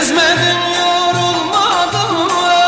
Gezmedim yorulmadım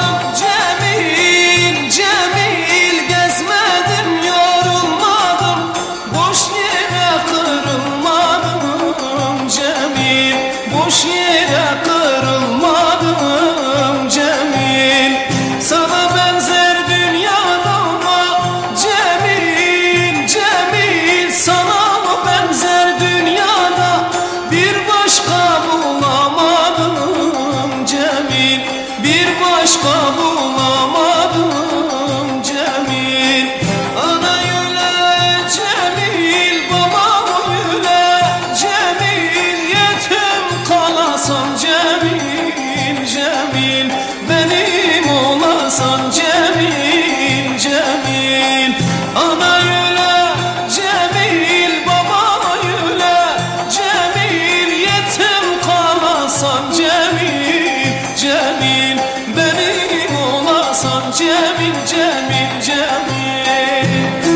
Cemil, Cemil. Gezmedim yorulmadım, boş yere kırılmadım Cemil, boş yere kırılmadım Cemil. Sana benzer dünyada mı Cemil, Cemil. Sana benzer dünyada bir başka bulamadım Cemil, bir başka bulamadım Cemil. Ana yüle Cemil, baba yüle Cemil. Yetim kalasan Cemil, Cemil. Benim olasan Cemil, Cemil. Ana yüle Cemil, baba yüle Cemil. Yetim kalasan Cemil, Cemil. Benim olasan Cemil, Cemil, Cemil.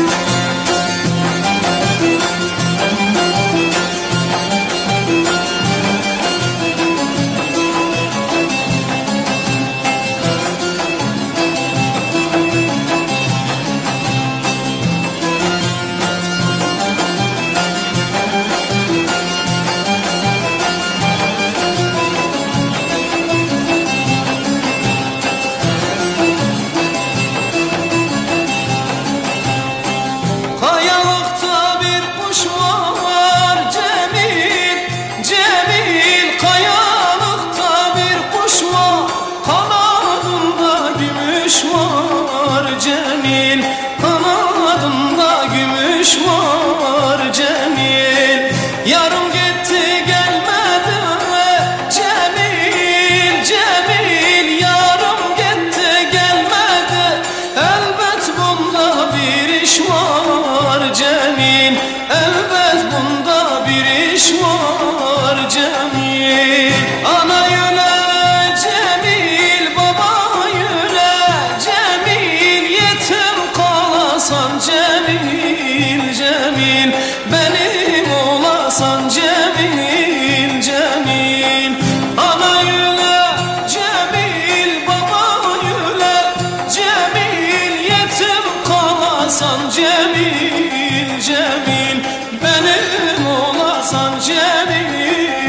Kayalıkta bir kuş var Cemil, Cemil. Kayalıkta bir kuş var, kanadında gümüş var Cemil, kanadında gümüş var Cemil. Yarım gitti gelmedi Cemil, Cemil. Yarım gitti gelmedi, elbet bunda bir iş var Cemil, elbet bunda bir iş var Cemil. Ana yüle Cemil, baba yüle Cemil. Yetim kalasan Cemil, Cemil. Benim olasan Cemil, Cemil. Ana yüle Cemil, baba yüle Cemil. Yetim kalasan Cemil, Cemil. Benim olasan Cemil,